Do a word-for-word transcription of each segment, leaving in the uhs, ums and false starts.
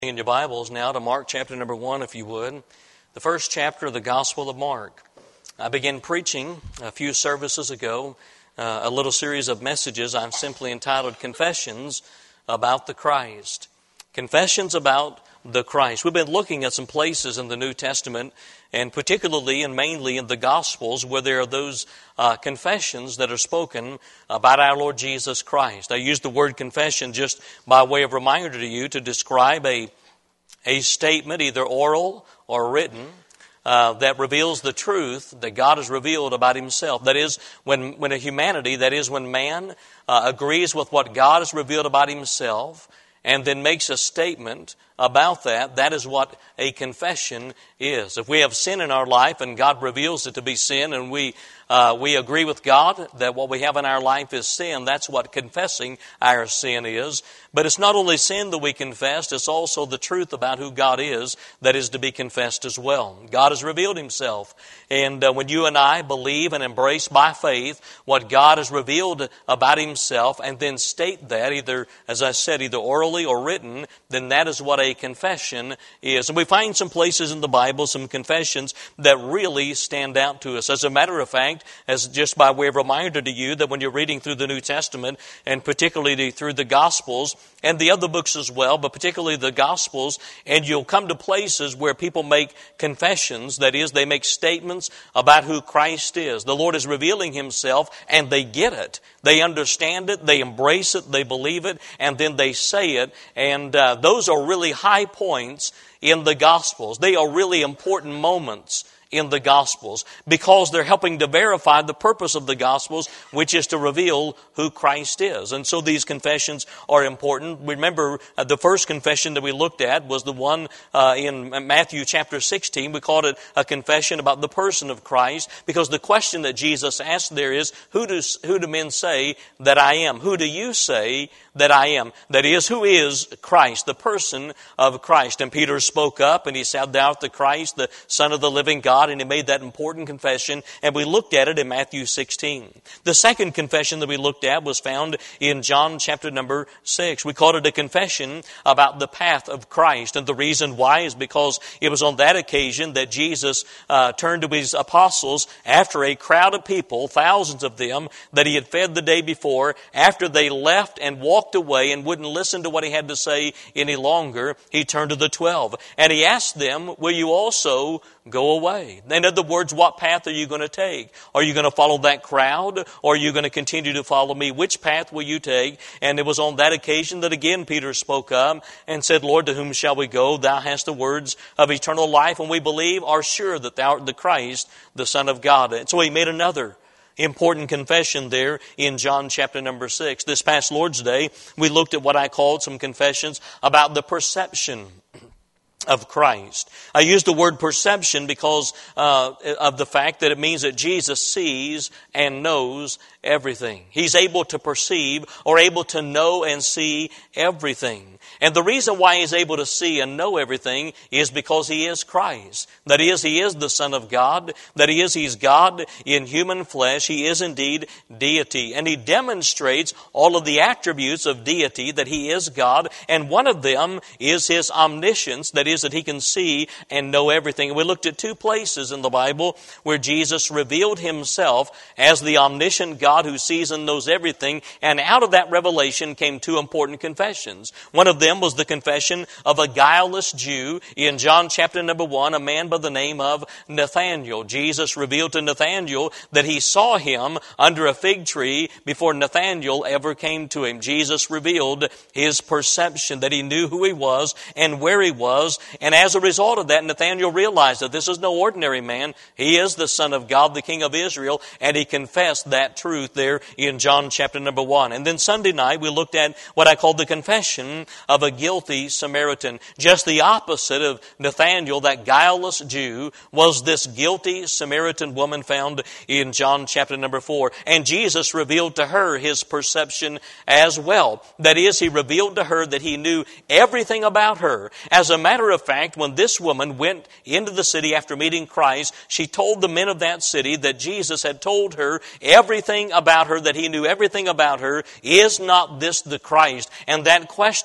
In your Bibles now to Mark chapter number one, if you would. The first chapter of the Gospel of Mark. I began preaching a few services ago, uh, a little series of messages I've simply entitled Confessions About the Christ. Confessions about the Christ. We've been looking at some places in the New Testament, and particularly and mainly in the Gospels, where there are those uh, confessions that are spoken about our Lord Jesus Christ. I use the word confession just by way of reminder to you to describe a, a statement, either oral or written, uh, that reveals the truth that God has revealed about Himself. That is, when, when a humanity, that is, when man uh, agrees with what God has revealed about Himself, and then makes a statement about that, that is what a confession is. If we have sin in our life and God reveals it to be sin, and we uh, we agree with God that what we have in our life is sin, that's what confessing our sin is. But it's not only sin that we confess, it's also the truth about who God is that is to be confessed as well. God has revealed Himself. And uh, when you and I believe and embrace by faith what God has revealed about Himself and then state that, either, as I said, either orally or written, then that is what a confession is. And we find some places in the Bible, some confessions that really stand out to us. As a matter of fact, as just by way of reminder to you, that when you're reading through the New Testament, and particularly through the Gospels, and the other books as well, but particularly the Gospels, and you'll come to places where people make confessions, that is, they make statements about who Christ is. The Lord is revealing Himself, and they get it. They understand it, they embrace it, they believe it, and then they say it, and uh, those are really high points in the Gospels. They are really important moments in the Gospels, because they're helping to verify the purpose of the Gospels, which is to reveal who Christ is. And so these confessions are important. Remember, uh, the first confession that we looked at was the one uh, in Matthew chapter sixteen. We called it a confession about the person of Christ, because the question that Jesus asked there is, who do, who do men say that I am? Who do you say that I am? That is, who is Christ, the person of Christ? And Peter spoke up and he said, thou art the Christ, the Son of the living God. And he made that important confession, and we looked at it in Matthew sixteen. The second confession that we looked at was found in John chapter number six. We called it a confession about the path of Christ, and the reason why is because it was on that occasion that Jesus uh, turned to His apostles after a crowd of people, thousands of them, that He had fed the day before. After they left and walked away and wouldn't listen to what He had to say any longer, He turned to the twelve, and He asked them, will you also go away? In other words, what path are you going to take? Are you going to follow that crowd, or are you going to continue to follow me? Which path will you take? And it was on that occasion that again Peter spoke up and said, Lord, to whom shall we go? Thou hast the words of eternal life, and we believe, are sure that Thou art the Christ, the Son of God. And so he made another important confession there in John chapter number six. This past Lord's Day, we looked at what I called some confessions about the perception of Christ. I use the word perception because uh, of the fact that it means that Jesus sees and knows everything. He's able to perceive or able to know and see everything. And the reason why He's able to see and know everything is because He is Christ. That is, He is the Son of God. That is, He's God in human flesh. He is indeed deity. And He demonstrates all of the attributes of deity, that He is God. And one of them is His omniscience. That is, that He can see and know everything. And we looked at two places in the Bible where Jesus revealed Himself as the omniscient God who sees and knows everything. And out of that revelation came two important confessions. One of them was the confession of a guileless Jew in John chapter number one, a man by the name of Nathanael. Jesus revealed to Nathanael that he saw him under a fig tree before Nathanael ever came to him. Jesus revealed his perception, that he knew who he was and where he was. And as a result of that, Nathanael realized that this is no ordinary man. He is the Son of God, the King of Israel, and he confessed that truth there in John chapter number one. And then Sunday night, we looked at what I called the confession of a guilty Samaritan. Just the opposite of Nathanael, that guileless Jew, was this guilty Samaritan woman found in John chapter number four. And Jesus revealed to her His perception as well. That is, He revealed to her that He knew everything about her. As a matter of fact, when this woman went into the city after meeting Christ, she told the men of that city that Jesus had told her everything about her, that He knew everything about her. Is not this the Christ? And that question there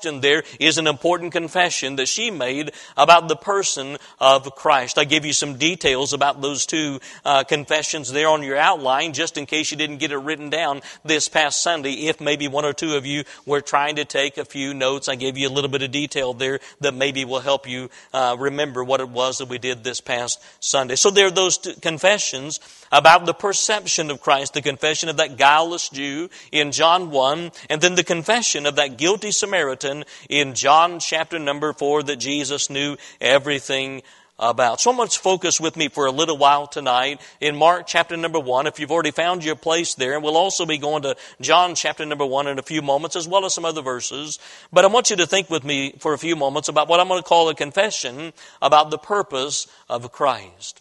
is an important confession that she made about the person of Christ. I give you some details about those two uh, confessions there on your outline, just in case you didn't get it written down this past Sunday. If maybe one or two of you were trying to take a few notes, I gave you a little bit of detail there that maybe will help you uh, remember what it was that we did this past Sunday. So there are those two confessions about the perception of Christ, the confession of that guileless Jew in John one, and then the confession of that guilty Samaritan in John chapter number four that Jesus knew everything about. So let's focus with me for a little while tonight in Mark chapter number one. If you've already found your place there, and we'll also be going to John chapter number one in a few moments, as well as some other verses. But I want you to think with me for a few moments about what I'm going to call a confession about the purpose of Christ.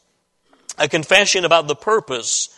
A confession about the purpose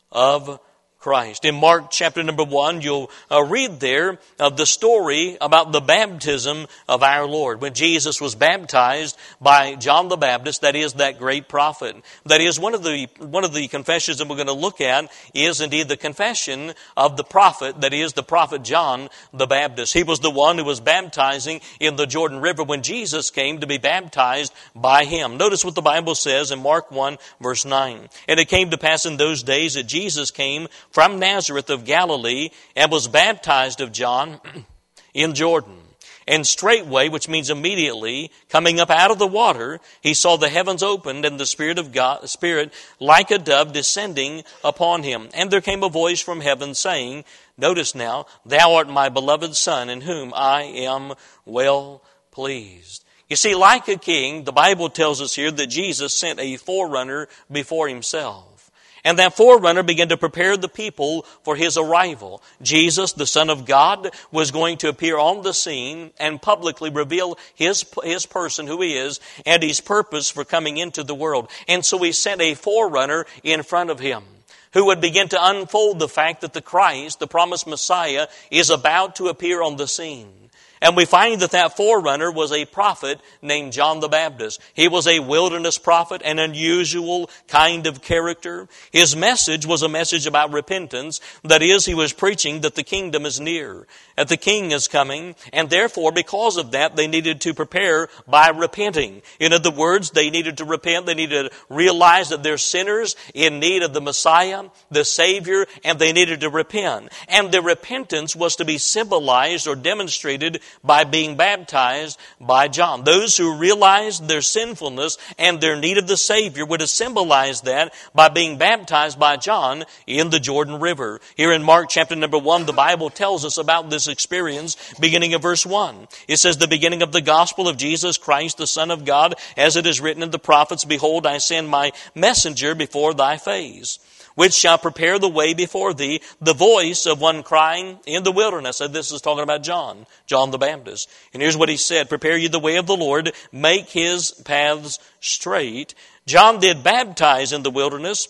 of Christ. In Mark chapter number one, you'll uh, read there of the story about the baptism of our Lord. When Jesus was baptized by John the Baptist, that is that great prophet. That is one of the one of the confessions that we're going to look at is indeed the confession of the prophet, that is the prophet John the Baptist. He was the one who was baptizing in the Jordan River when Jesus came to be baptized by him. Notice what the Bible says in Mark one verse nine. And it came to pass in those days that Jesus came from Nazareth of Galilee, and was baptized of John in Jordan. And straightway, which means immediately, coming up out of the water, he saw the heavens opened, and the Spirit of God, Spirit like a dove descending upon him. And there came a voice from heaven saying, notice now, thou art my beloved Son, in whom I am well pleased. You see, like a king, the Bible tells us here that Jesus sent a forerunner before himself. And that forerunner began to prepare the people for his arrival. Jesus, the Son of God, was going to appear on the scene and publicly reveal his, his person, who he is, and his purpose for coming into the world. And so he sent a forerunner in front of him, who would begin to unfold the fact that the Christ, the promised Messiah, is about to appear on the scene. And we find that that forerunner was a prophet named John the Baptist. He was a wilderness prophet, an unusual kind of character. His message was a message about repentance. That is, he was preaching that the kingdom is near, that the king is coming, and therefore, because of that, they needed to prepare by repenting. In other words, they needed to repent. They needed to realize that they're sinners in need of the Messiah, the Savior, and they needed to repent. And the repentance was to be symbolized or demonstrated by being baptized by John. Those who realized their sinfulness and their need of the Savior would have symbolized that by being baptized by John in the Jordan River. Here in Mark chapter number one, the Bible tells us about this experience beginning of verse one. It says, the beginning of the gospel of Jesus Christ, the Son of God, as it is written in the prophets, behold, I send my messenger before thy face, which shall prepare the way before thee, the voice of one crying in the wilderness. And this is talking about John, John the Baptist. And here's what he said, prepare ye the way of the Lord, make his paths straight. John did baptize in the wilderness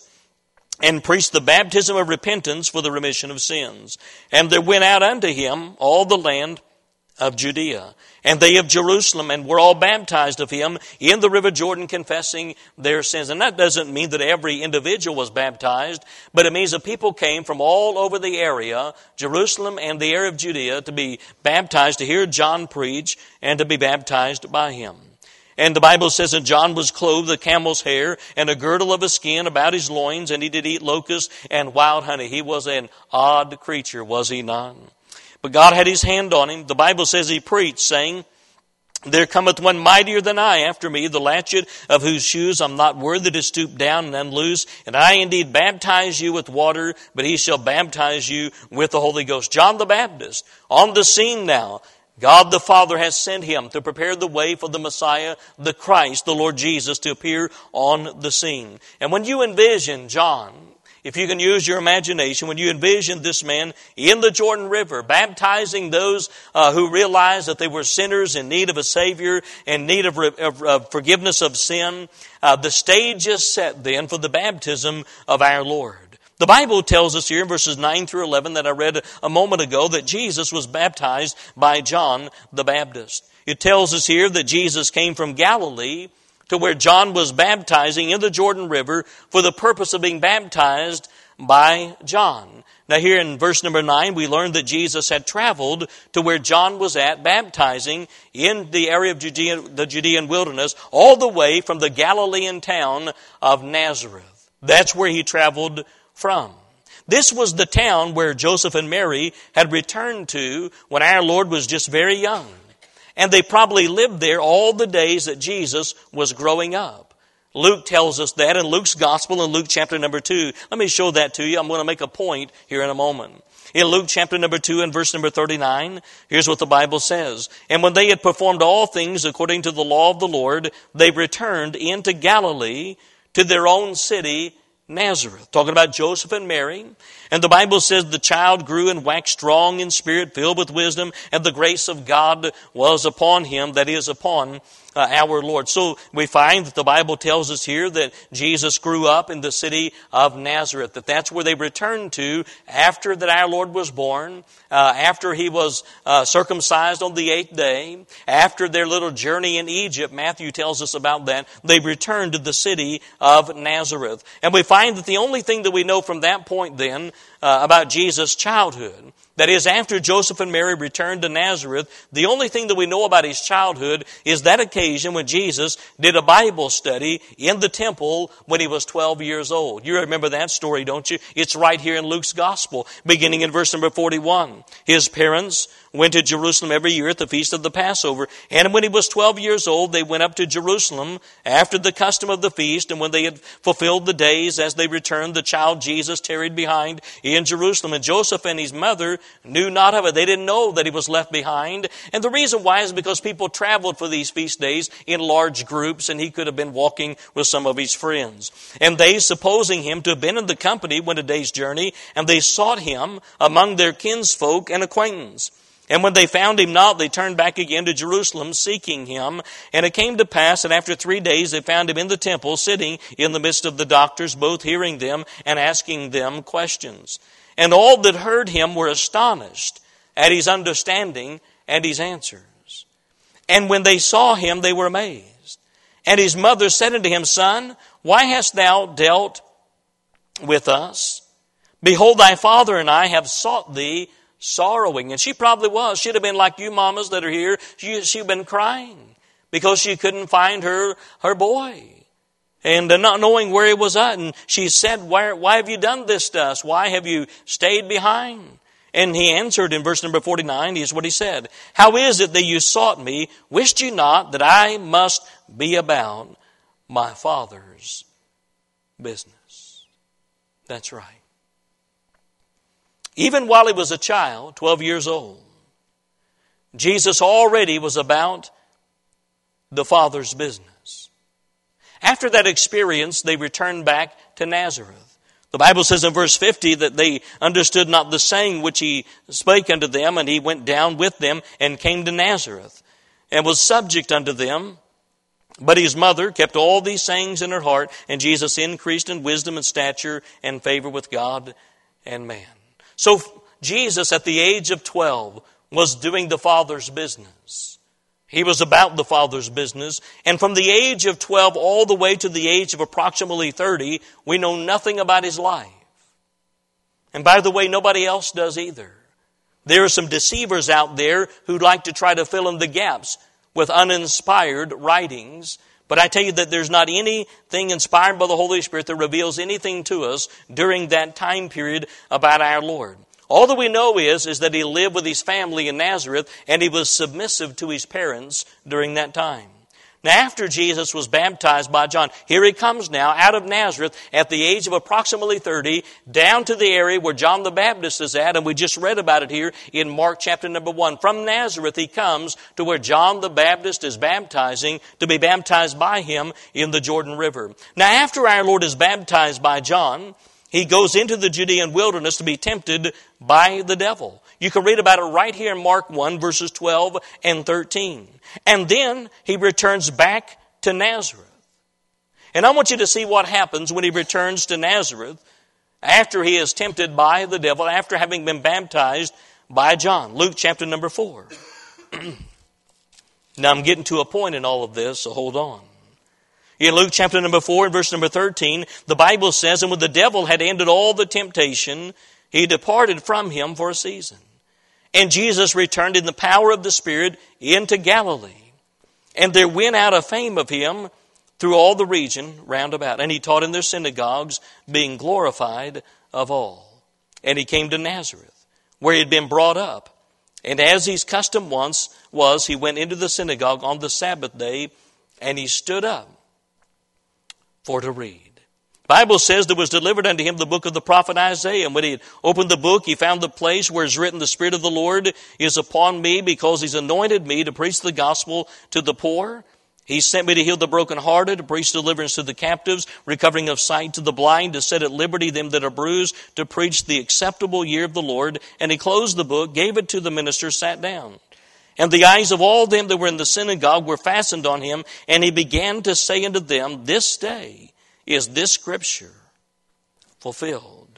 and preached the baptism of repentance for the remission of sins. And there went out unto him all the land of Judea, and they of Jerusalem, and were all baptized of him in the river Jordan, confessing their sins. And that doesn't mean that every individual was baptized, but it means that people came from all over the area, Jerusalem and the area of Judea, to be baptized, to hear John preach, and to be baptized by him. And the Bible says that John was clothed with camel's hair and a girdle of a skin about his loins, and he did eat locusts and wild honey. He was an odd creature, was he not? But God had his hand on him. The Bible says he preached, saying, there cometh one mightier than I after me, the latchet of whose shoes I'm not worthy to stoop down and unloose. And I indeed baptize you with water, but he shall baptize you with the Holy Ghost. John the Baptist, on the scene now. God the Father has sent him to prepare the way for the Messiah, the Christ, the Lord Jesus, to appear on the scene. And when you envision John, if you can use your imagination, when you envision this man in the Jordan River, baptizing those uh, who realized that they were sinners in need of a Savior, in need of, re- of, of forgiveness of sin, uh, the stage is set then for the baptism of our Lord. The Bible tells us here in verses nine through eleven that I read a moment ago that Jesus was baptized by John the Baptist. It tells us here that Jesus came from Galilee to where John was baptizing in the Jordan River for the purpose of being baptized by John. Now here in verse number nine, we learn that Jesus had traveled to where John was at, baptizing in the area of Judea, the Judean wilderness, all the way from the Galilean town of Nazareth. That's where he traveled from. This was the town where Joseph and Mary had returned to when our Lord was just very young. And they probably lived there all the days that Jesus was growing up. Luke tells us that in Luke's Gospel in Luke chapter number two. Let me show that to you. I'm going to make a point here in a moment. In Luke chapter number two and verse number thirty-nine, here's what the Bible says. And when they had performed all things according to the law of the Lord, they returned into Galilee to their own city, Nazareth. Talking about Joseph and Mary. And the Bible says the child grew and waxed strong in spirit, filled with wisdom, and the grace of God was upon him, that is, upon Uh, our Lord. So we find that the Bible tells us here that Jesus grew up in the city of Nazareth, that that's where they returned to after that our Lord was born, uh, after he was uh, circumcised on the eighth day, after their little journey in Egypt. Matthew tells us about that. They returned to the city of Nazareth. And we find that the only thing that we know from that point then uh, about Jesus' childhood, that is, after Joseph and Mary returned to Nazareth, the only thing that we know about his childhood is that occasion when Jesus did a Bible study in the temple when he was twelve years old. You remember that story, don't you? It's right here in Luke's Gospel, beginning in verse number forty-one. His parents went to Jerusalem every year at the feast of the Passover. And when he was twelve years old, they went up to Jerusalem after the custom of the feast. And when they had fulfilled the days as they returned, the child Jesus tarried behind in Jerusalem. And Joseph and his mother knew not of it. They didn't know that he was left behind. And the reason why is because people traveled for these feast days in large groups, and he could have been walking with some of his friends. And they, supposing him to have been in the company, went a day's journey, and they sought him among their kinsfolk and acquaintance. And when they found him not, they turned back again to Jerusalem, seeking him. And it came to pass that after three days they found him in the temple, sitting in the midst of the doctors, both hearing them and asking them questions. And all that heard him were astonished at his understanding and his answers. And when they saw him, they were amazed. And his mother said unto him, Son, why hast thou dealt with us? Behold, thy father and I have sought thee sorrowing. And she probably was. She'd have been like you mamas that are here. She, she'd been crying because she couldn't find her, her boy. And uh, not knowing where he was at. And she said, why, why have you done this to us? Why have you stayed behind? And he answered in verse number forty-nine, here's what he said. How is it that you sought me? Wished you not that I must be about my Father's business? That's right. Even while he was a child, twelve years old, Jesus already was about the Father's business. After that experience, they returned back to Nazareth. The Bible says in verse fifty that they understood not the saying which he spake unto them, and he went down with them and came to Nazareth, and was subject unto them. But his mother kept all these sayings in her heart, and Jesus increased in wisdom and stature and favor with God and man. So Jesus, at the age of twelve, was doing the Father's business. He was about the Father's business. And from the age of twelve all the way to the age of approximately thirty, we know nothing about his life. And by the way, nobody else does either. There are some deceivers out there who like to try to fill in the gaps with uninspired writings. But I tell you that there's not anything inspired by the Holy Spirit that reveals anything to us during that time period about our Lord. All that we know is, is that he lived with his family in Nazareth, and he was submissive to his parents during that time. Now, after Jesus was baptized by John, here he comes now out of Nazareth at the age of approximately thirty, down to the area where John the Baptist is at, and we just read about it here in Mark chapter number one. From Nazareth he comes to where John the Baptist is baptizing, to be baptized by him in the Jordan River. Now, after our Lord is baptized by John, he goes into the Judean wilderness to be tempted by the devil. You can read about it right here in Mark one, verses twelve and thirteen. And then he returns back to Nazareth. And I want you to see what happens when he returns to Nazareth after he is tempted by the devil, after having been baptized by John. Luke chapter number four. Now I'm getting to a point in all of this, so hold on. In Luke chapter number four and verse number thirteen, the Bible says, and when the devil had ended all the temptation, he departed from him for a season. And Jesus returned in the power of the Spirit into Galilee. And there went out a fame of him through all the region round about. And he taught in their synagogues, being glorified of all. And he came to Nazareth, where he had been brought up. And as his custom once was, he went into the synagogue on the Sabbath day, and he stood up for to read. The Bible says there was delivered unto him the book of the prophet Isaiah. And when he had opened the book, he found the place where is written, the Spirit of the Lord is upon me, because he's anointed me to preach the gospel to the poor. He sent me to heal the brokenhearted, to preach deliverance to the captives, recovering of sight to the blind, to set at liberty them that are bruised, to preach the acceptable year of the Lord. And he closed the book, gave it to the minister, sat down. And the eyes of all them that were in the synagogue were fastened on him, and he began to say unto them, this day is this scripture fulfilled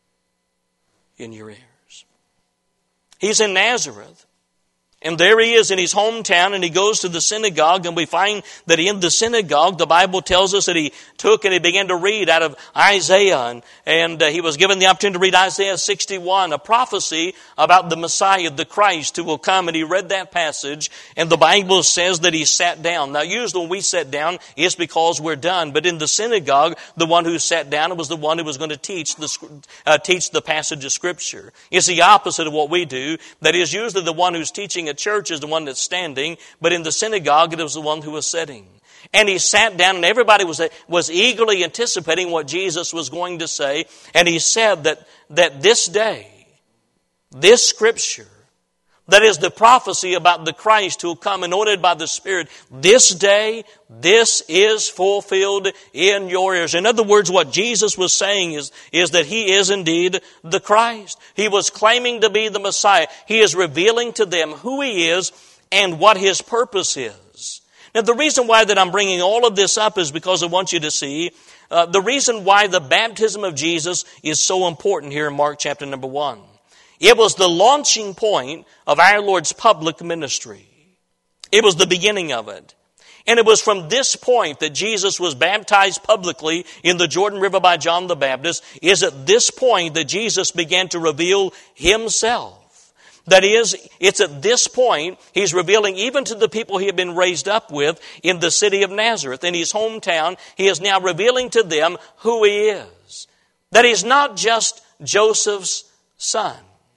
in your ears. He's in Nazareth. And there he is in his hometown, and he goes to the synagogue, and we find that in the synagogue, the Bible tells us that he took and he began to read out of Isaiah, and, and uh, he was given the opportunity to read Isaiah sixty-one, a prophecy about the Messiah, the Christ, who will come, and he read that passage, and the Bible says that he sat down. Now, usually when we sit down, it's because we're done, but in the synagogue, the one who sat down was the one who was going to teach the, uh, teach the passage of Scripture. It's the opposite of what we do. That is, usually the one who's teaching a church is the one that's standing, but in the synagogue it was the one who was sitting. And he sat down, and everybody was was eagerly anticipating what Jesus was going to say. And he said that, that this day, this scripture, that is the prophecy about the Christ who will come anointed by the Spirit, this day, this is fulfilled in your ears. In other words, what Jesus was saying is, is that he is indeed the Christ. He was claiming to be the Messiah. He is revealing to them who he is and what his purpose is. Now, the reason why that I'm bringing all of this up is because I want you to see uh, the reason why the baptism of Jesus is so important here in Mark chapter number one. It was the launching point of our Lord's public ministry. It was the beginning of it. And it was from this point that Jesus was baptized publicly in the Jordan River by John the Baptist. It is at this point that Jesus began to reveal himself. That is, it's at this point he's revealing even to the people he had been raised up with in the city of Nazareth, in his hometown, he is now revealing to them who he is. That he's not just Joseph's son.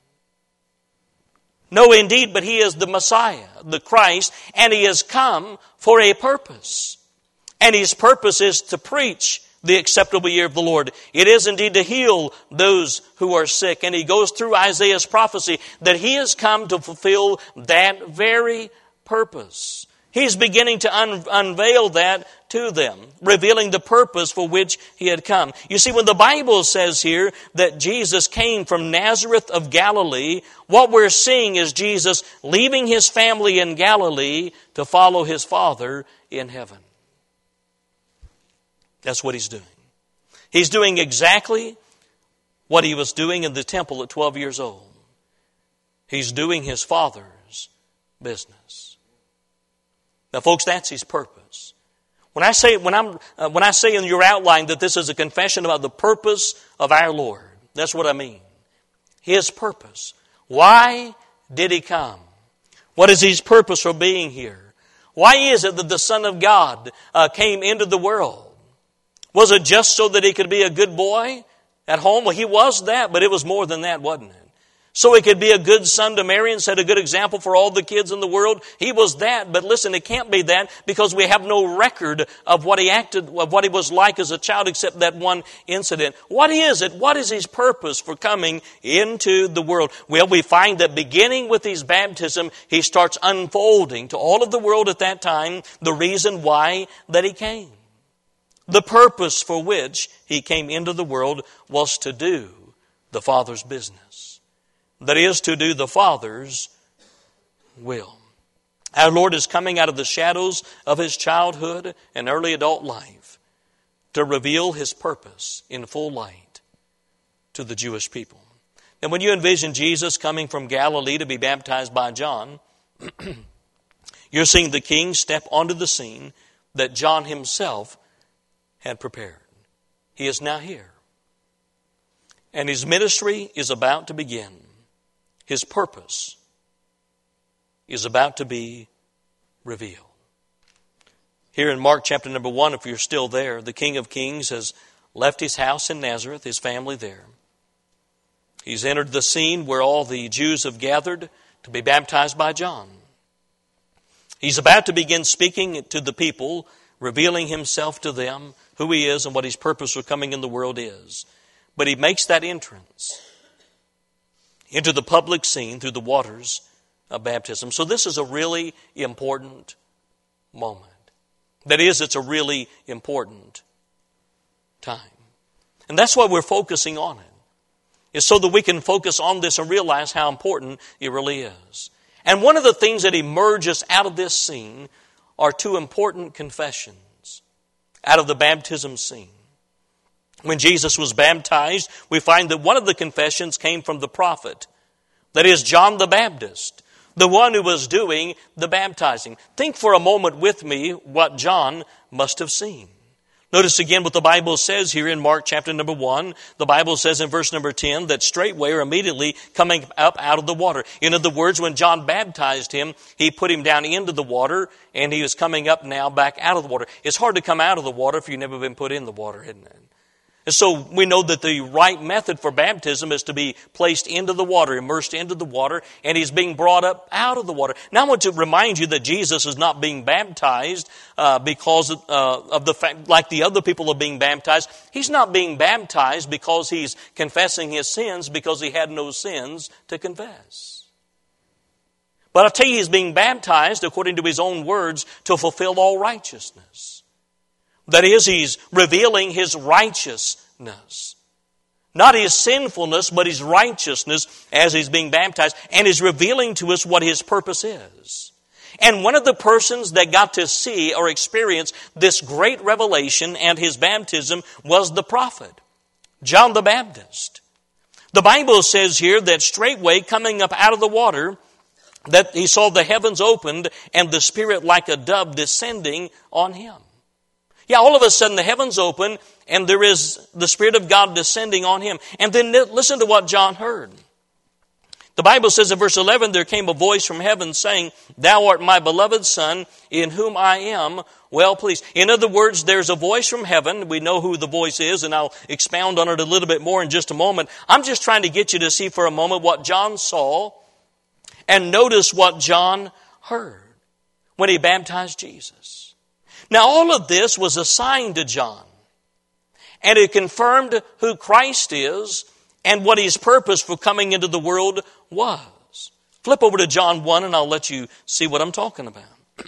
No, indeed, but he is the Messiah, the Christ, and he has come for a purpose. And his purpose is to preach the acceptable year of the Lord. It is indeed to heal those who are sick. And he goes through Isaiah's prophecy that he has come to fulfill that very purpose. He's beginning to un- unveil that to them, revealing the purpose for which he had come. You see, when the Bible says here that Jesus came from Nazareth of Galilee, what we're seeing is Jesus leaving his family in Galilee to follow his Father in heaven. That's what he's doing. He's doing exactly what he was doing in the temple at twelve years old. He's doing his Father's business. Now, folks, that's his purpose. When I say when I'm uh, when I say in your outline that this is a confession about the purpose of our Lord, that's what I mean. His purpose. Why did he come? What is his purpose for being here? Why is it that the Son of God uh, came into the world? Was it just so that he could be a good boy at home? Well, he was that, but it was more than that, wasn't it? So he could be a good son to Mary and set a good example for all the kids in the world. He was that, but listen, it can't be that because we have no record of what he acted, of what he was like as a child except that one incident. What is it? What is his purpose for coming into the world? Well, we find that beginning with his baptism, he starts unfolding to all of the world at that time the reason why that he came. The purpose for which he came into the world was to do the Father's business. That is, to do the Father's will. Our Lord is coming out of the shadows of his childhood and early adult life to reveal his purpose in full light to the Jewish people. And when you envision Jesus coming from Galilee to be baptized by John, you're seeing the King step onto the scene that John himself had prepared. He is now here. And his ministry is about to begin. His purpose is about to be revealed. Here in Mark chapter number one, if you're still there, the King of Kings has left his house in Nazareth, his family there. He's entered the scene where all the Jews have gathered to be baptized by John. He's about to begin speaking to the people, revealing himself to them, who he is and what his purpose for coming in the world is. But he makes that entrance into the public scene through the waters of baptism. So this is a really important moment. That is, it's a really important time. And that's why we're focusing on it. It's so that we can focus on this and realize how important it really is. And one of the things that emerges out of this scene are two important confessions out of the baptism scene. When Jesus was baptized, we find that one of the confessions came from the prophet. That is John the Baptist, the one who was doing the baptizing. Think for a moment with me what John must have seen. Notice again what the Bible says here in Mark chapter number one. The Bible says in verse number ten that straightway or immediately coming up out of the water. In other words, when John baptized him, he put him down into the water and he was coming up now back out of the water. It's hard to come out of the water if you've never been put in the water, isn't it? And so we know that the right method for baptism is to be placed into the water, immersed into the water, and he's being brought up out of the water. Now I want to remind you that Jesus is not being baptized uh, because uh, of the fact, like the other people are being baptized. He's not being baptized because he's confessing his sins because he had no sins to confess. But I'll tell you, he's being baptized, according to his own words, to fulfill all righteousness. That is, he's revealing his righteousness. Not his sinfulness, but his righteousness as he's being baptized. And is revealing to us what his purpose is. And one of the persons that got to see or experience this great revelation and his baptism was the prophet, John the Baptist. The Bible says here that straightway coming up out of the water, that he saw the heavens opened and the Spirit like a dove descending on him. Yeah, all of a sudden the heavens open and there is the Spirit of God descending on him. And then listen to what John heard. The Bible says in verse eleven, there came a voice from heaven saying, "Thou art my beloved Son, in whom I am well pleased." In other words, there's a voice from heaven. We know who the voice is, and I'll expound on it a little bit more in just a moment. I'm just trying to get you to see for a moment what John saw and notice what John heard when he baptized Jesus. Now, all of this was a sign to John, and it confirmed who Christ is and what his purpose for coming into the world was. Flip over to John one, and I'll let you see what I'm talking about.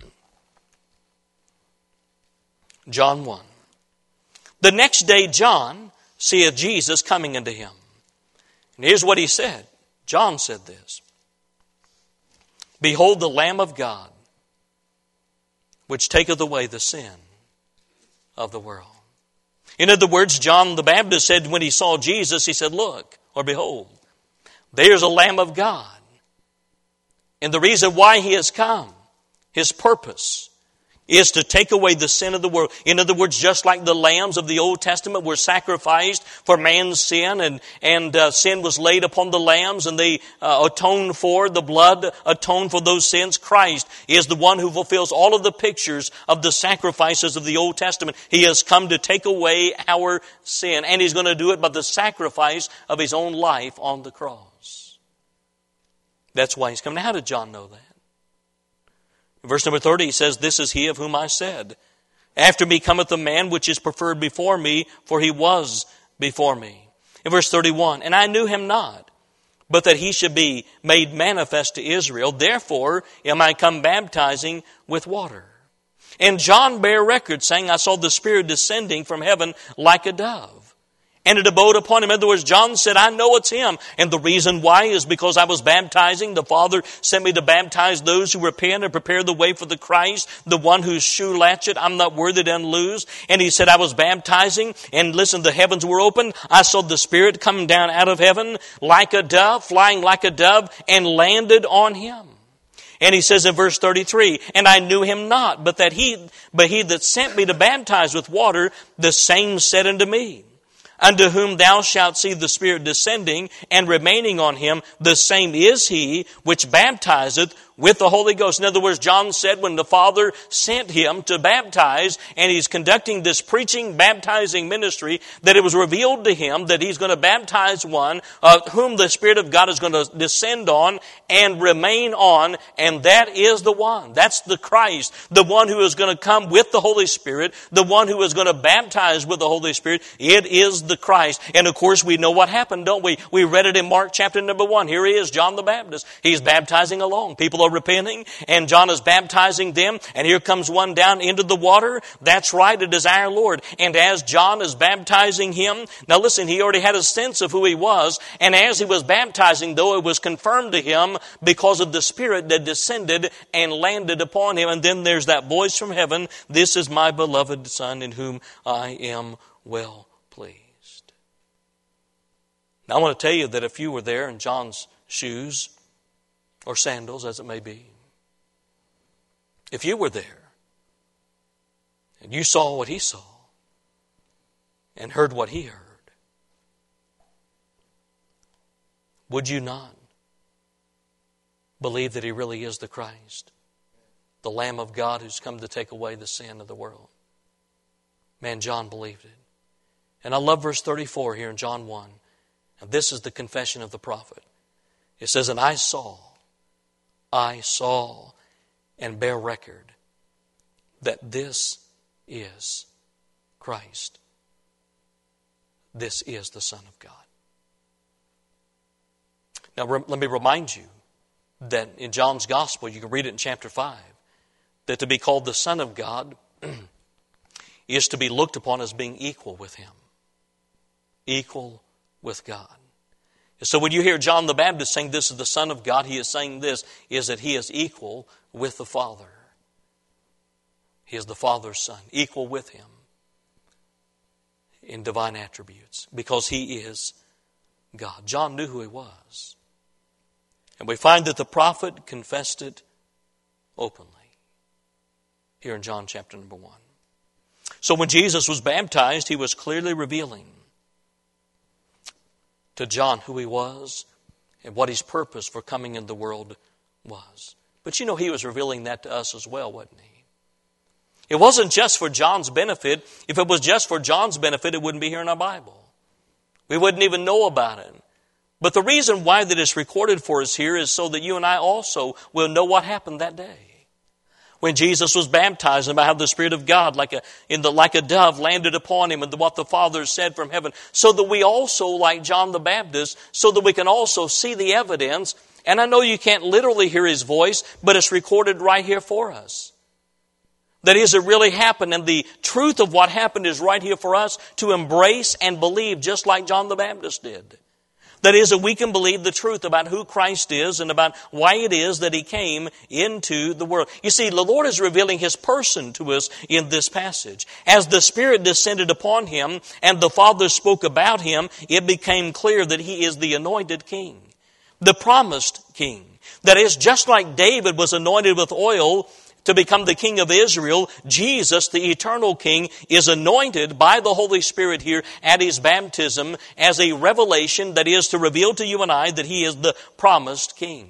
John one. The next day, John seeth Jesus coming unto him. And here's what he said. John said this. "Behold the Lamb of God, which taketh away the sin of the world." In other words, John the Baptist said when he saw Jesus, he said, "Look," or "Behold, there's a Lamb of God." And the reason why he has come, his purpose, is to take away the sin of the world. In other words, just like the lambs of the Old Testament were sacrificed for man's sin, and, and uh, sin was laid upon the lambs, and they uh, atoned for, the blood atoned for those sins, Christ is the one who fulfills all of the pictures of the sacrifices of the Old Testament. He has come to take away our sin, and he's going to do it by the sacrifice of his own life on the cross. That's why he's come. Now, how did John know that? Verse number thirty, he says, "This is he of whom I said, After me cometh a man which is preferred before me, for he was before me." In verse thirty-one, "And I knew him not, but that he should be made manifest to Israel. Therefore am I come baptizing with water." And John bare record, saying, "I saw the Spirit descending from heaven like a dove, and it abode upon him." In other words, John said, "I know it's him." And the reason why is because I was baptizing. The Father sent me to baptize those who repent and prepare the way for the Christ, the one whose shoe latchet I'm not worthy to unloose. And he said, I was baptizing, and listen, the heavens were open. I saw the Spirit coming down out of heaven like a dove, flying like a dove, and landed on him. And he says in verse thirty-three, and I knew him not, but that he, but he that sent me to baptize with water, the same said unto me, unto whom thou shalt see the Spirit descending and remaining on him, the same is he which baptizeth with the Holy Ghost. In other words, John said when the Father sent him to baptize, and he's conducting this preaching, baptizing ministry, that it was revealed to him that he's going to baptize one uh, whom the Spirit of God is going to descend on and remain on, and that is the one. That's the Christ, the one who is going to come with the Holy Spirit, the one who is going to baptize with the Holy Spirit. It is the Christ. And of course, we know what happened, don't we? We read it in Mark chapter number one. Here he is, John the Baptist. He's baptizing along. People are repenting, and John is baptizing them, and here comes one down into the water. That's right, it is our Lord. And as John is baptizing him, now listen, he already had a sense of who he was, and as he was baptizing, though, it was confirmed to him because of the Spirit that descended and landed upon him. And then there's that voice from heaven, this is my beloved Son in whom I am well pleased. Now I want to tell you that if you were there in John's shoes, or sandals, as it may be, if you were there and you saw what he saw and heard what he heard, would you not believe that he really is the Christ, the Lamb of God who's come to take away the sin of the world? Man, John believed it. And I love verse thirty-four here in John one. And this is the confession of the prophet. It says, and I saw I saw and bear record that this is Christ. This is the Son of God. Now re- let me remind you that in John's Gospel, you can read it in chapter five, that to be called the Son of God is to be looked upon as being equal with Him. Equal with God. So when you hear John the Baptist saying this is the Son of God, he is saying this, is that he is equal with the Father. He is the Father's Son, equal with Him in divine attributes, because He is God. John knew who He was. And we find that the prophet confessed it openly here in John chapter number one. So when Jesus was baptized, He was clearly revealing to John who He was and what His purpose for coming in the world was. But you know, He was revealing that to us as well, wasn't He? It wasn't just for John's benefit. If it was just for John's benefit, it wouldn't be here in our Bible. We wouldn't even know about it. But the reason why that it's recorded for us here is so that you and I also will know what happened that day. When Jesus was baptized, about how the Spirit of God, like a in the like a dove, landed upon Him, and the, what the Father said from heaven, so that we also, like John the Baptist, so that we can also see the evidence. And I know you can't literally hear His voice, but it's recorded right here for us. That is, it really happened, and the truth of what happened is right here for us to embrace and believe, just like John the Baptist did. That is, that we can believe the truth about who Christ is and about why it is that He came into the world. You see, the Lord is revealing His person to us in this passage. As the Spirit descended upon Him and the Father spoke about Him, it became clear that He is the anointed King, the promised King. That is, just like David was anointed with oil to become the King of Israel, Jesus, the eternal King, is anointed by the Holy Spirit here at His baptism as a revelation that is to reveal to you and I that He is the promised King.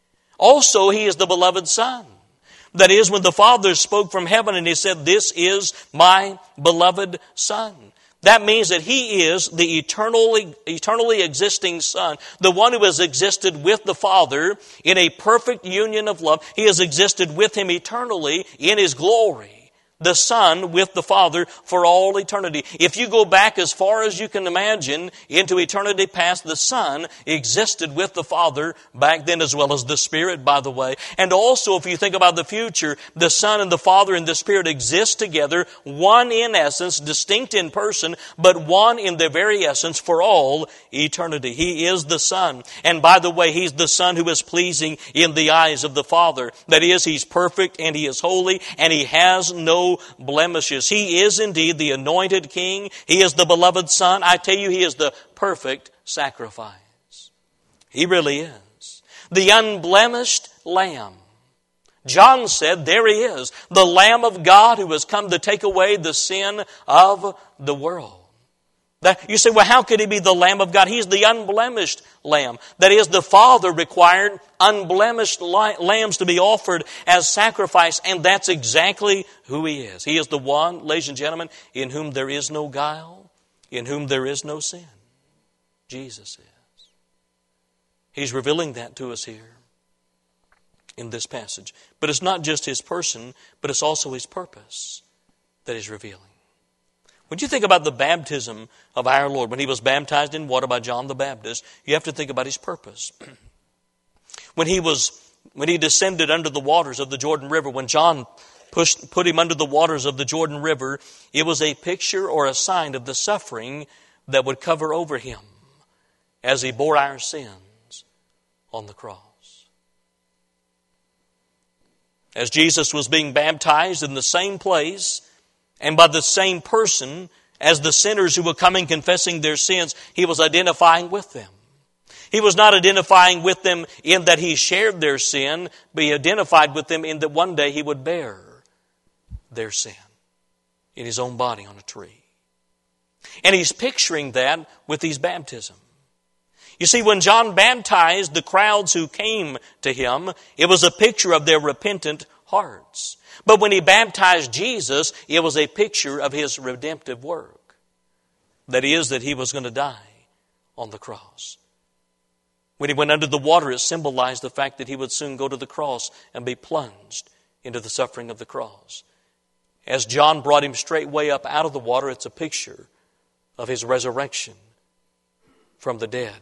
Also, He is the beloved Son. That is, when the Father spoke from heaven and He said, this is my beloved Son. That means that He is the eternally, eternally existing Son, the one who has existed with the Father in a perfect union of love. He has existed with Him eternally in His glory. The Son with the Father for all eternity. If you go back as far as you can imagine into eternity past, the Son existed with the Father back then, as well as the Spirit, by the way. And also, if you think about the future, the Son and the Father and the Spirit exist together, one in essence, distinct in person, but one in their very essence for all eternity. He is the Son. And by the way, He's the Son who is pleasing in the eyes of the Father. That is, He's perfect and He is holy and He has no blemishes. He is indeed the anointed King. He is the beloved Son. I tell you, He is the perfect sacrifice. He really is. The unblemished Lamb. John said, there he is, the Lamb of God who has come to take away the sin of the world. That, you say, well, how could he be the Lamb of God? He's the unblemished Lamb. That is, the Father required unblemished lambs to be offered as sacrifice, and that's exactly who he is. He is the one, ladies and gentlemen, in whom there is no guile, in whom there is no sin. Jesus is. He's revealing that to us here in this passage. But it's not just his person, but it's also his purpose that he's revealing. When you think about the baptism of our Lord, when he was baptized in water by John the Baptist, you have to think about his purpose. When he was, when he descended under the waters of the Jordan River, when John pushed, put him under the waters of the Jordan River, it was a picture or a sign of the suffering that would cover over him as he bore our sins on the cross. As Jesus was being baptized in the same place and by the same person as the sinners who were coming confessing their sins, he was identifying with them. He was not identifying with them in that he shared their sin, but he identified with them in that one day he would bear their sin in his own body on a tree. And he's picturing that with his baptism. You see, when John baptized the crowds who came to him, it was a picture of their repentant hearts. But when he baptized Jesus, it was a picture of his redemptive work. That is, that he was going to die on the cross. When he went under the water, it symbolized the fact that he would soon go to the cross and be plunged into the suffering of the cross. As John brought him straightway up out of the water, it's a picture of his resurrection from the dead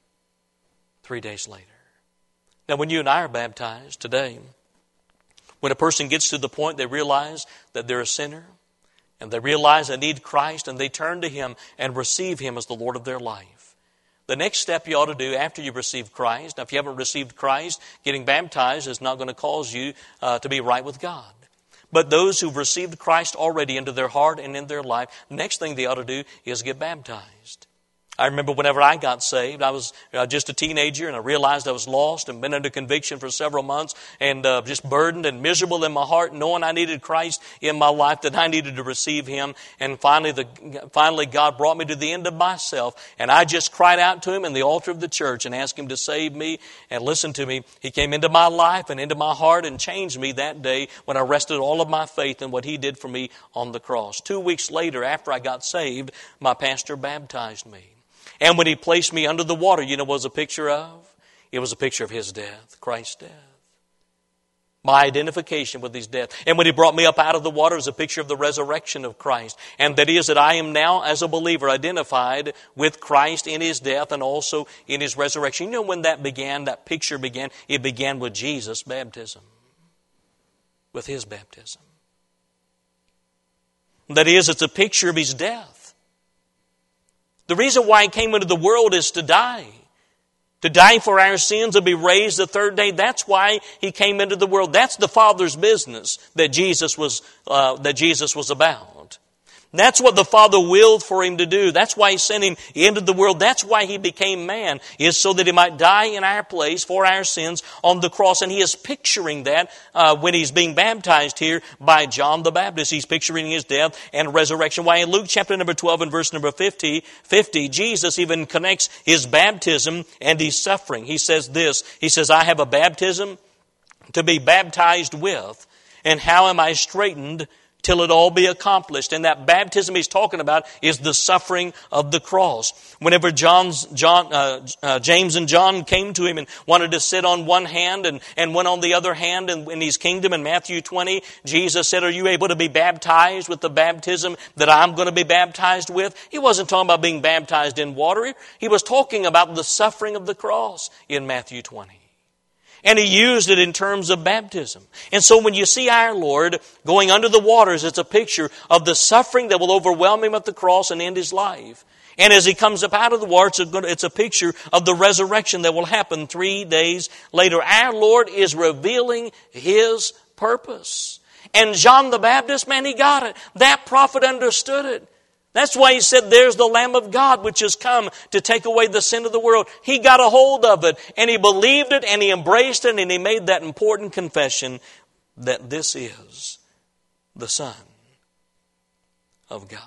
three days later. Now, when you and I are baptized today, when a person gets to the point they realize that they're a sinner and they realize they need Christ and they turn to him and receive him as the Lord of their life, the next step you ought to do after you receive Christ, now if you haven't received Christ, getting baptized is not going to cause you uh, to be right with God. But those who've received Christ already into their heart and in their life, the next thing they ought to do is get baptized. I remember whenever I got saved, I was uh, just a teenager and I realized I was lost and been under conviction for several months and uh, just burdened and miserable in my heart, knowing I needed Christ in my life, that I needed to receive him. And finally, the, finally God brought me to the end of myself, and I just cried out to him in the altar of the church and asked him to save me. And listen to me, he came into my life and into my heart and changed me that day when I rested all of my faith in what he did for me on the cross. Two weeks later, after I got saved, my pastor baptized me. And when he placed me under the water, you know what it was a picture of? It was a picture of his death, Christ's death. My identification with his death. And when he brought me up out of the water, it was a picture of the resurrection of Christ. And that is that I am now, as a believer, identified with Christ in his death and also in his resurrection. You know when that began, that picture began? It began with Jesus' baptism. With his baptism. That is, it's a picture of his death. The reason why he came into the world is to die. To die for our sins and be raised the third day. That's why he came into the world. That's the Father's business that Jesus was, uh, that Jesus was about. That's what the Father willed for him to do. That's why he sent him into the world. That's why he became man, is so that he might die in our place for our sins on the cross. And he is picturing that uh, when he's being baptized here by John the Baptist. He's picturing his death and resurrection. Why in Luke chapter number twelve and verse number fifty, fifty, Jesus even connects his baptism and his suffering. He says this, he says, I have a baptism to be baptized with, and how am I straitened till it all be accomplished. And that baptism he's talking about is the suffering of the cross. Whenever John's, John, uh, uh, James and John came to him and wanted to sit on one hand and, and one on the other hand in, in his kingdom in Matthew twenty, Jesus said, are you able to be baptized with the baptism that I'm going to be baptized with? He wasn't talking about being baptized in water. He was talking about the suffering of the cross in Matthew twenty. And he used it in terms of baptism. And so when you see our Lord going under the waters, it's a picture of the suffering that will overwhelm him at the cross and end his life. And as he comes up out of the water, it's a picture of the resurrection that will happen three days later. Our Lord is revealing his purpose. And John the Baptist, man, he got it. That prophet understood it. That's why he said, there's the Lamb of God which has come to take away the sin of the world. He got a hold of it and he believed it and he embraced it and he made that important confession. that this is the Son of God.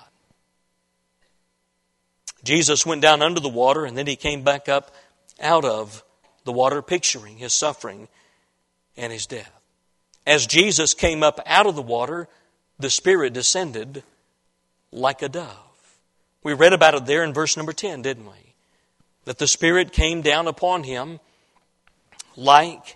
Jesus went down under the water and then He came back up out of the water, picturing His suffering and His death. As Jesus came up out of the water, the Spirit descended like a dove. We read about it there in verse number ten, didn't we? That the Spirit came down upon Him like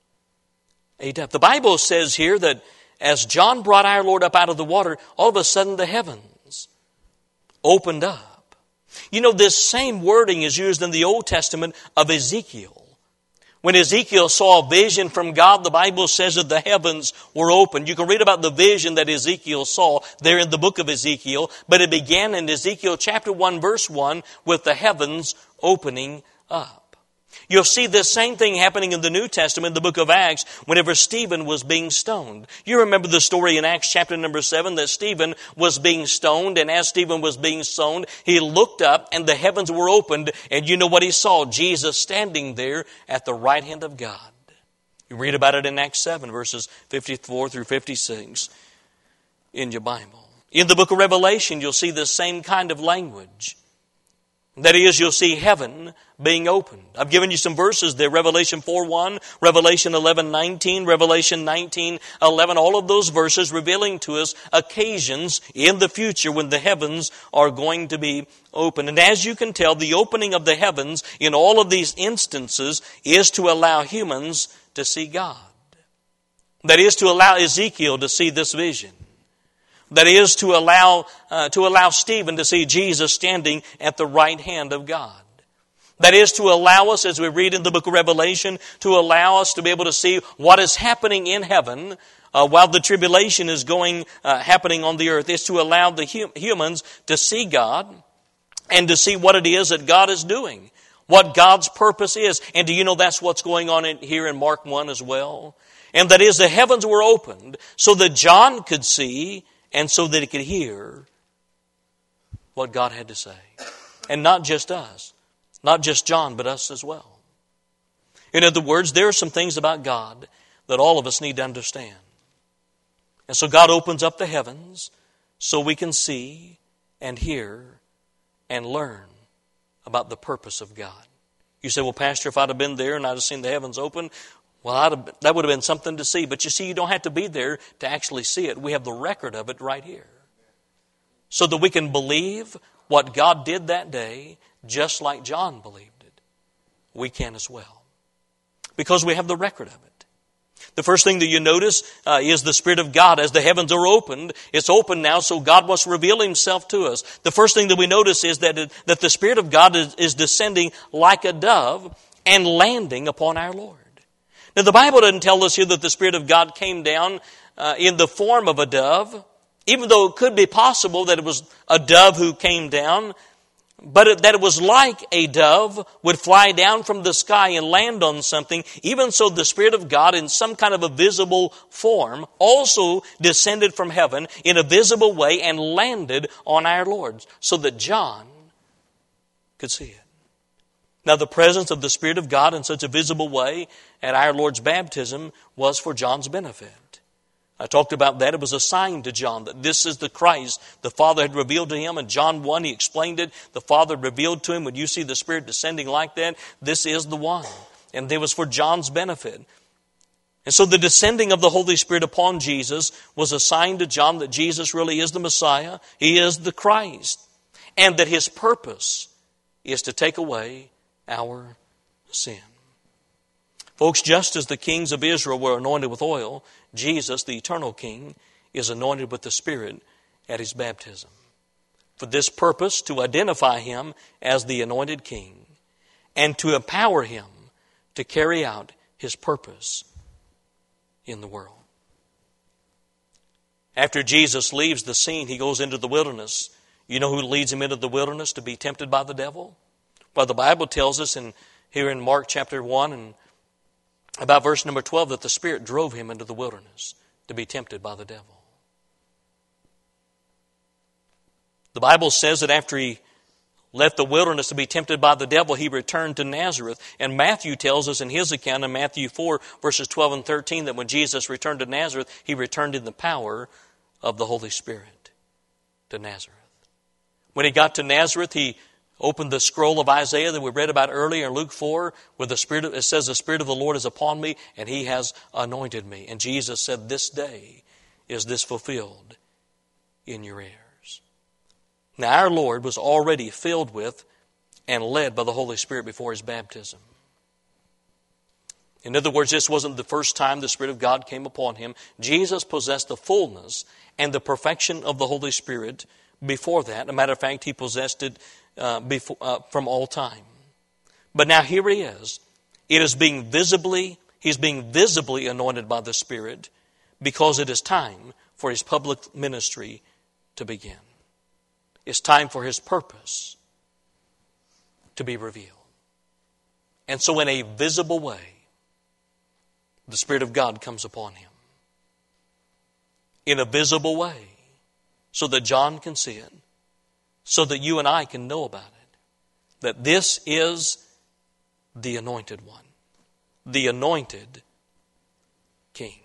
a dove. The Bible says here that as John brought our Lord up out of the water, all of a sudden the heavens opened up. You know, this same wording is used in the Old Testament of Ezekiel. When Ezekiel saw a vision from God, the Bible says that the heavens were opened. You can read about the vision that Ezekiel saw there in the book of Ezekiel, but it began in Ezekiel chapter one, verse one, with the heavens opening up. You'll see this same thing happening in the New Testament, in the book of Acts, whenever Stephen was being stoned. You remember the story in Acts chapter number seven, that Stephen was being stoned, and as Stephen was being stoned, he looked up and the heavens were opened, and you know what he saw? Jesus standing there at the right hand of God. You read about it in Acts seven, verses fifty-four through fifty-six in your Bible. In the book of Revelation, you'll see the same kind of language. That is, you'll see heaven being opened. I've given you some verses there. Revelation four one, Revelation eleven nineteen, Revelation nineteen eleven. All of those verses revealing to us occasions in the future when the heavens are going to be opened. And as you can tell, the opening of the heavens in all of these instances is to allow humans to see God. That is, to allow Ezekiel to see this vision. That is, to allow uh, to allow Stephen to see Jesus standing at the right hand of God. That is, to allow us, as we read in the book of Revelation, to allow us to be able to see what is happening in heaven uh, while the tribulation is going uh, happening on the earth. Is to allow the hum- humans to see God and to see what it is that God is doing, what God's purpose is. And do you know that's what's going on in, here in Mark one as well? And that is, the heavens were opened so that John could see and so that he could hear what God had to say. And not just us. Not just John, but us as well. In other words, there are some things about God that all of us need to understand. And so God opens up the heavens so we can see and hear and learn about the purpose of God. You say, well, Pastor, if I'd have been there and I'd have seen the heavens open, well, I'd have, that would have been something to see. But you see, you don't have to be there to actually see it. We have the record of it right here. So that we can believe what God did that day, just like John believed it. We can as well. Because we have the record of it. The first thing that you notice uh, is the Spirit of God. As the heavens are opened, it's open now, so God wants to reveal Himself to us. The first thing that we notice is that, it, that the Spirit of God is, is descending like a dove and landing upon our Lord. Now, the Bible doesn't tell us here that the Spirit of God came down uh, in the form of a dove, even though it could be possible that it was a dove who came down, but it, that it was like a dove would fly down from the sky and land on something. Even so, the Spirit of God in some kind of a visible form also descended from heaven in a visible way and landed on our Lord so that John could see it. Now, the presence of the Spirit of God in such a visible way at our Lord's baptism was for John's benefit. I talked about that. It was a sign to John that this is the Christ the Father had revealed to him. In John one, he explained it. The Father revealed to him, when you see the Spirit descending like that, this is the one. And it was for John's benefit. And so the descending of the Holy Spirit upon Jesus was a sign to John that Jesus really is the Messiah. He is the Christ. And that His purpose is to take away our sin. Folks, just as the kings of Israel were anointed with oil, Jesus, the eternal King, is anointed with the Spirit at His baptism. For this purpose, to identify Him as the anointed King and to empower Him to carry out His purpose in the world. After Jesus leaves the scene, He goes into the wilderness. You know who leads Him into the wilderness to be tempted by the devil? Well, the Bible tells us in here in Mark chapter one and about verse number twelve that the Spirit drove Him into the wilderness to be tempted by the devil. The Bible says that after He left the wilderness to be tempted by the devil, he returned to Nazareth. And Matthew tells us in his account in Matthew four, verses twelve and thirteen, that when Jesus returned to Nazareth, he returned in the power of the Holy Spirit to Nazareth. When he got to Nazareth, he opened the scroll of Isaiah that we read about earlier in Luke four, where the Spirit, it says, the Spirit of the Lord is upon me, and he has anointed me. And Jesus said, this day is this fulfilled in your ears. Now our Lord was already filled with and led by the Holy Spirit before his baptism. In other words, this wasn't the first time the Spirit of God came upon him. Jesus possessed the fullness and the perfection of the Holy Spirit before that. As a matter of fact, he possessed it uh, before, uh, from all time. But now here he is. It is being visibly, he's being visibly anointed by the Spirit because it is time for his public ministry to begin. It's time for his purpose to be revealed. And so in a visible way, the Spirit of God comes upon him. In a visible way, so that John can see it, so that you and I can know about it, that this is the anointed one, the anointed King.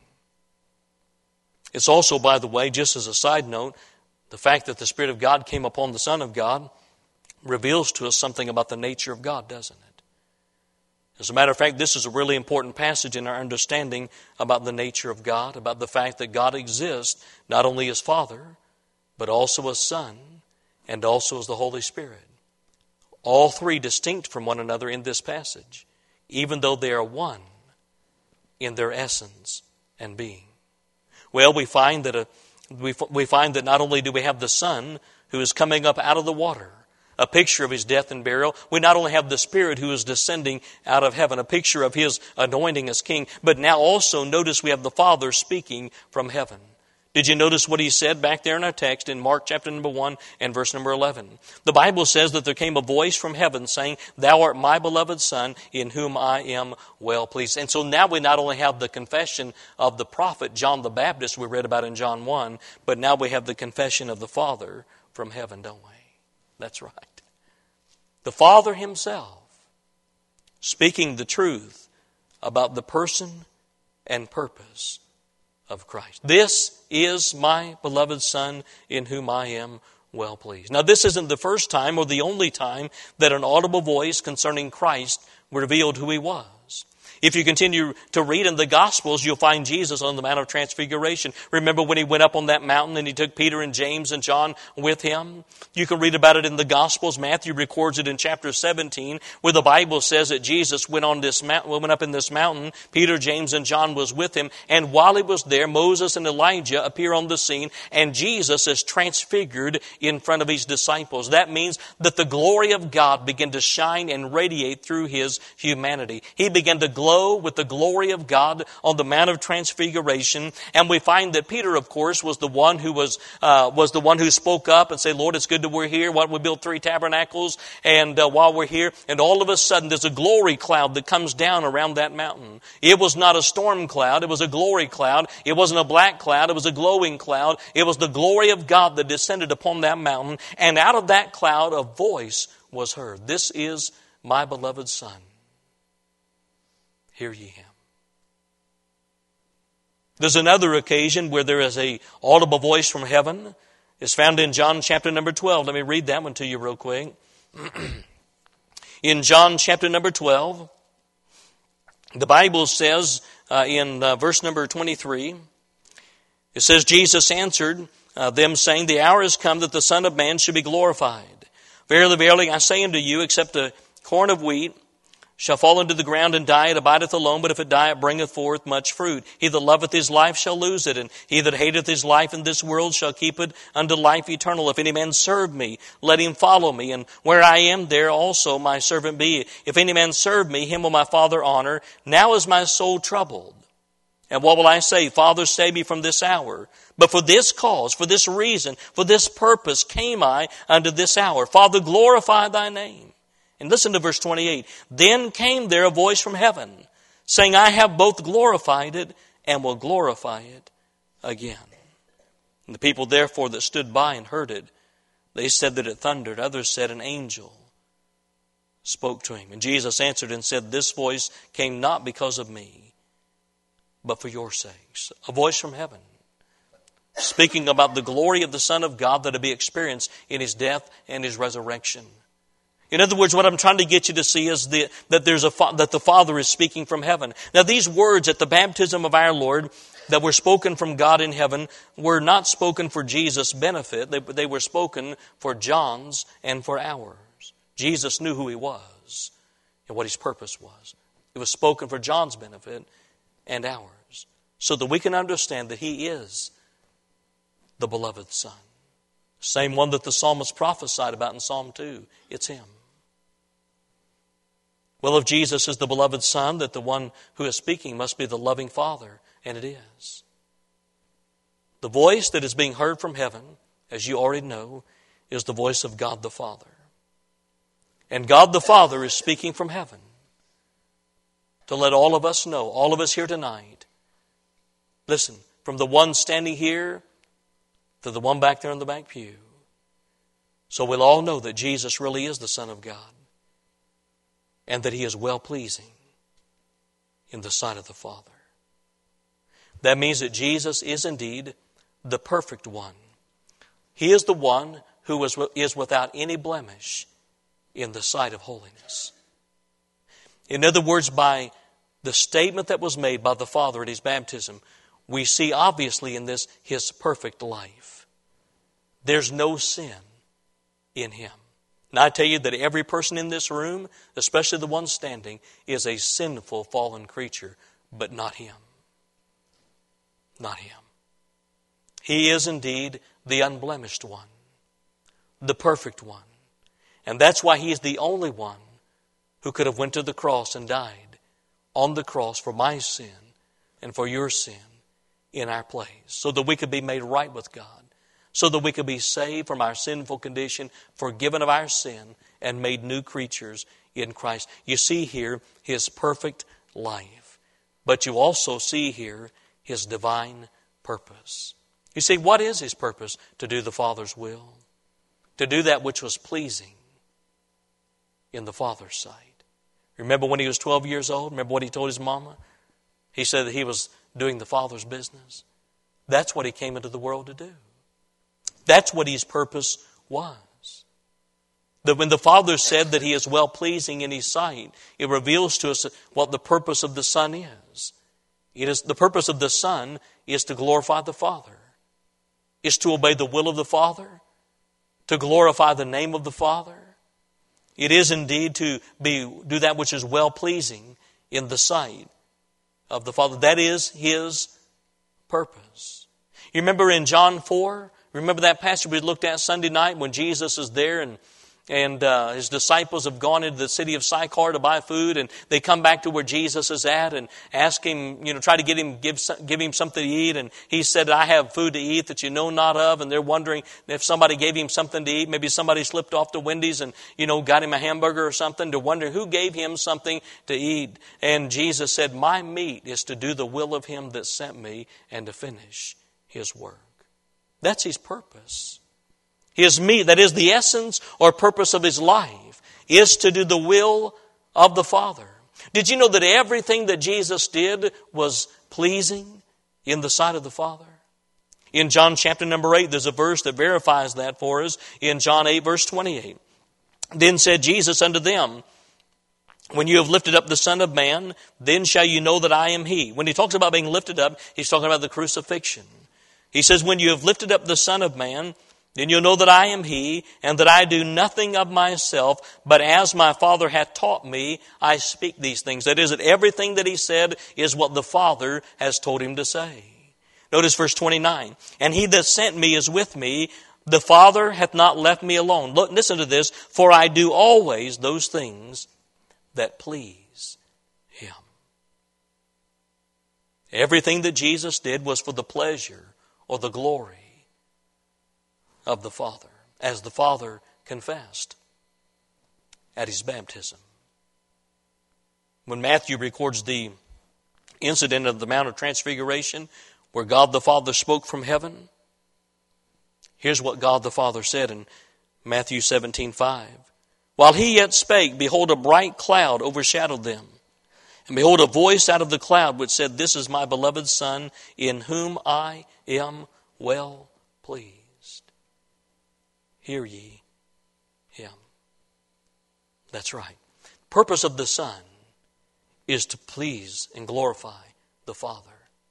It's also, by the way, just as a side note, the fact that the Spirit of God came upon the Son of God reveals to us something about the nature of God, doesn't it? As a matter of fact, this is a really important passage in our understanding about the nature of God, about the fact that God exists not only as Father, but also as Son, and also as the Holy Spirit. All three distinct from one another in this passage, even though they are one in their essence and being. Well, we find that a, we, we find that not only do we have the Son who is coming up out of the water, a picture of his death and burial, we not only have the Spirit who is descending out of heaven, a picture of his anointing as King, but now also notice we have the Father speaking from heaven. Did you notice what he said back there in our text in Mark chapter number one and verse number eleven? The Bible says that there came a voice from heaven saying, "Thou art my beloved Son, in whom I am well pleased." And so now we not only have the confession of the prophet John the Baptist we read about in John one, but now we have the confession of the Father from heaven, don't we? That's right. The Father himself speaking the truth about the person and purpose of Christ. This is my beloved Son, in whom I am well pleased. Now, this isn't the first time or the only time that an audible voice concerning Christ revealed who he was. If you continue to read in the Gospels, you'll find Jesus on the Mount of Transfiguration. Remember when he went up on that mountain and he took Peter and James and John with him? You can read about it in the Gospels. Matthew records it in chapter seventeen, where the Bible says that Jesus went on this mountain, went up in this mountain. Peter, James, and John was with him. And while he was there, Moses and Elijah appear on the scene, and Jesus is transfigured in front of his disciples. That means that the glory of God began to shine and radiate through his humanity. He began to glow with the glory of God on the Mount of Transfiguration. And we find that Peter, of course, was the one who was uh, was the one who spoke up and said, "Lord, it's good that we're here. Why don't we build three tabernacles? And uh, while we're here," and all of a sudden there's a glory cloud that comes down around that mountain. It was not a storm cloud. It was a glory cloud. It wasn't a black cloud. It was a glowing cloud. It was the glory of God that descended upon that mountain. And out of that cloud, a voice was heard. "This is my beloved Son. Hear ye him." There's another occasion where there is a audible voice from heaven. It's found in John chapter number twelve. Let me read that one to you real quick. In John chapter number twelve, the Bible says uh, in uh, verse number twenty-three, it says, "Jesus answered uh, them, saying, The hour is come that the Son of Man should be glorified. Verily, verily, I say unto you, except a corn of wheat shall fall into the ground and die, it abideth alone, but if it die, it bringeth forth much fruit. He that loveth his life shall lose it, and he that hateth his life in this world shall keep it unto life eternal. If any man serve me, let him follow me, and where I am, there also my servant be. If any man serve me, him will my Father honor. Now is my soul troubled. And what will I say? Father, save me from this hour. But for this cause, for this reason, for this purpose came I unto this hour. Father, glorify thy name." And listen to verse twenty-eight. "Then came there a voice from heaven, saying, I have both glorified it and will glorify it again. And the people therefore that stood by and heard it, they said that it thundered. Others said an angel spoke to him. And Jesus answered and said, this voice came not because of me, but for your sakes. A voice from heaven, speaking about the glory of the Son of God that will be experienced in His death and His resurrection. In other words, what I'm trying to get you to see is the, that there's a that the Father is speaking from heaven. Now, these words at the baptism of our Lord that were spoken from God in heaven were not spoken for Jesus' benefit. They, they were spoken for John's and for ours. Jesus knew who He was and what His purpose was. It was spoken for John's benefit and ours, so that we can understand that He is the beloved Son. Same one that the psalmist prophesied about in Psalm two. It's Him. Well, if Jesus is the beloved Son, that the one who is speaking must be the loving Father, and it is. The voice that is being heard from heaven, as you already know, is the voice of God the Father. And God the Father is speaking from heaven to let all of us know, all of us here tonight, listen, from the one standing here to the one back there in the back pew, so we'll all know that Jesus really is the Son of God and that He is well-pleasing in the sight of the Father. That means that Jesus is indeed the perfect one. He is the one who is, is without any blemish in the sight of holiness. In other words, by the statement that was made by the Father at His baptism, we see obviously in this His perfect life. There's no sin in Him. And I tell you that every person in this room, especially the one standing, is a sinful, fallen creature, but not Him. Not Him. He is indeed the unblemished one, the perfect one. And that's why He is the only one who could have went to the cross and died on the cross for my sin and for your sin in our place, so that we could be made right with God, so that we could be saved from our sinful condition, forgiven of our sin, and made new creatures in Christ. You see here His perfect life, but you also see here His divine purpose. You see, what is His purpose? To do the Father's will, to do that which was pleasing in the Father's sight. Remember when He was twelve years old? Remember what He told His mama? He said that He was doing the Father's business. That's what He came into the world to do. That's what His purpose was. That when the Father said that He is well-pleasing in His sight, it reveals to us what the purpose of the Son is. It is the purpose of the Son is to glorify the Father, is to obey the will of the Father, to glorify the name of the Father. It is indeed to be do that which is well-pleasing in the sight of the Father. That is His purpose. You remember in John four, remember that passage we looked at Sunday night when Jesus is there and and uh, His disciples have gone into the city of Sychar to buy food, and they come back to where Jesus is at and ask Him, you know, try to get Him, give, give Him something to eat. And He said, I have food to eat that you know not of. And they're wondering if somebody gave Him something to eat. Maybe somebody slipped off to Wendy's and, you know, got Him a hamburger or something. They're wondering who gave Him something to eat. And Jesus said, my meat is to do the will of Him that sent me and to finish His work. That's His purpose. His meat, that is the essence or purpose of His life, is to do the will of the Father. Did you know that everything that Jesus did was pleasing in the sight of the Father? In John chapter number eight, there's a verse that verifies that for us. In John eight, verse twenty-eight. Then said Jesus unto them, when you have lifted up the Son of Man, then shall you know that I am He. When He talks about being lifted up, He's talking about the crucifixion. He says, when you have lifted up the Son of Man, then you'll know that I am He, and that I do nothing of myself, but as my Father hath taught me, I speak these things. That is, that everything that He said is what the Father has told Him to say. Notice verse twenty-nine. And He that sent me is with me. The Father hath not left me alone. Look, listen to this. For I do always those things that please Him. Everything that Jesus did was for the pleasure or the glory of the Father, as the Father confessed at His baptism. When Matthew records the incident of the Mount of Transfiguration, where God the Father spoke from heaven, here's what God the Father said in Matthew seventeen five. While he yet spake, behold, a bright cloud overshadowed them. And behold, a voice out of the cloud which said, This is my beloved Son, in whom I am well pleased. Hear ye him. That's right. Purpose of the Son is to please and glorify the Father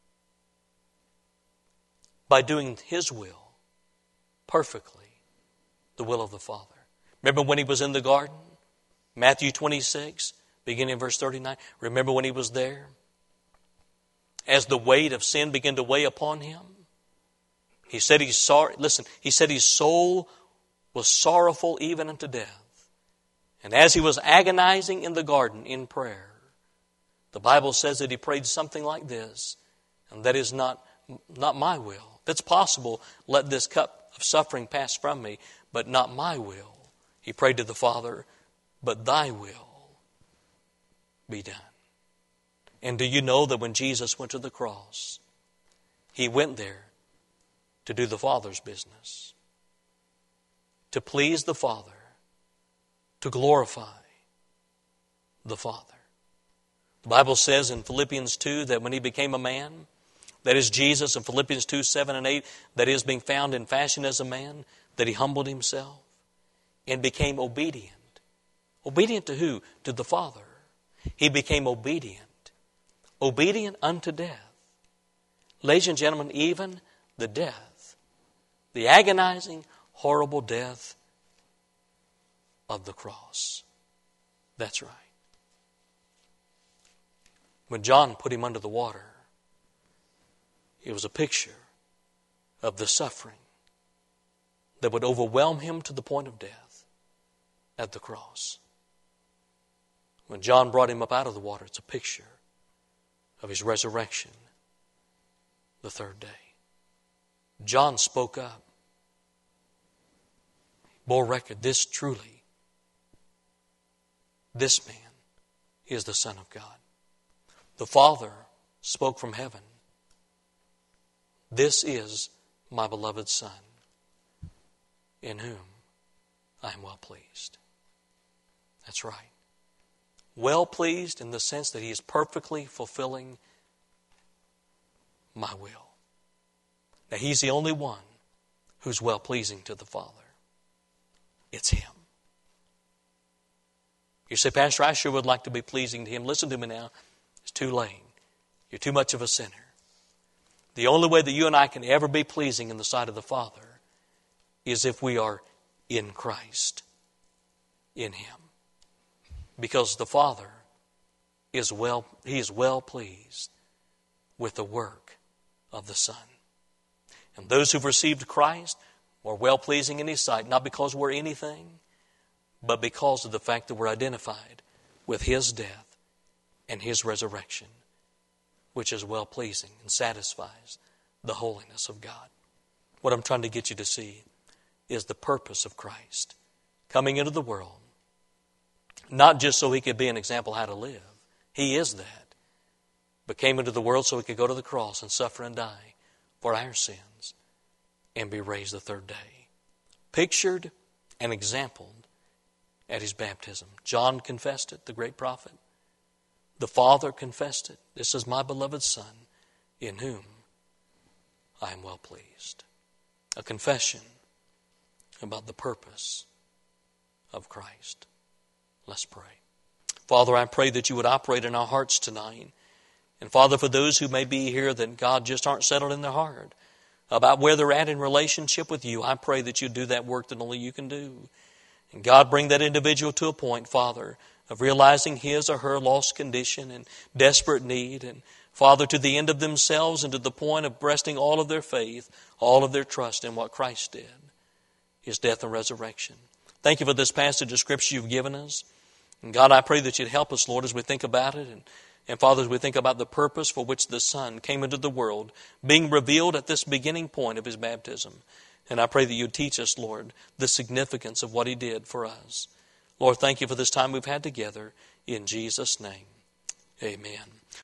by doing His will perfectly, the will of the Father. Remember when He was in the garden? Matthew twenty-six, beginning in verse thirty-nine. Remember when He was there? As the weight of sin began to weigh upon Him, He said He saw, listen, He said His soul was sorrowful even unto death. And as He was agonizing in the garden in prayer, the Bible says that He prayed something like this, and that is not, not my will. If it's possible, let this cup of suffering pass from me, but not my will. He prayed to the Father, but thy will be done. And do you know that when Jesus went to the cross, He went there to do the Father's business, to please the Father, to glorify the Father. The Bible says in Philippians two that when He became a man, that is Jesus, in Philippians two, seven and eight, that is being found in fashion as a man, that He humbled Himself and became obedient. Obedient to who? To the Father. He became obedient. Obedient unto death. Ladies and gentlemen, even the death, the agonizing, horrible death of the cross. That's right. When John put Him under the water, it was a picture of the suffering that would overwhelm Him to the point of death at the cross. When John brought Him up out of the water, it's a picture of His resurrection the third day. John spoke up, bore record, this truly, this man is the Son of God. The Father spoke from heaven, This is my beloved Son, in whom I am well pleased. That's right. Well pleased in the sense that He is perfectly fulfilling my will. Now He's the only one who's well pleasing to the Father. It's Him. You say, Pastor, I sure would like to be pleasing to Him. Listen to me now. It's too late. You're too much of a sinner. The only way that you and I can ever be pleasing in the sight of the Father is if we are in Christ, in Him. Because the Father is well, He is well pleased with the work of the Son. And those who've received Christ are well pleasing in His sight, not because we're anything, but because of the fact that we're identified with His death and His resurrection, which is well pleasing and satisfies the holiness of God. What I'm trying to get you to see is the purpose of Christ coming into the world, not just so He could be an example how to live. He is that. But came into the world so He could go to the cross and suffer and die for our sins and be raised the third day. Pictured and exampled at His baptism. John confessed it, the great prophet. The Father confessed it. This is my beloved Son, in whom I am well pleased. A confession about the purpose of Christ. Let's pray. Father, I pray that You would operate in our hearts tonight. And Father, for those who may be here that God just aren't settled in their heart about where they're at in relationship with You, I pray that You do that work that only You can do. And God, bring that individual to a point, Father, of realizing his or her lost condition and desperate need. And Father, to the end of themselves and to the point of resting all of their faith, all of their trust in what Christ did, His death and resurrection. Thank You for this passage of Scripture You've given us. And God, I pray that You'd help us, Lord, as we think about it. And, and Father, as we think about the purpose for which the Son came into the world, being revealed at this beginning point of His baptism. And I pray that You'd teach us, Lord, the significance of what He did for us. Lord, thank You for this time we've had together. In Jesus' name, amen.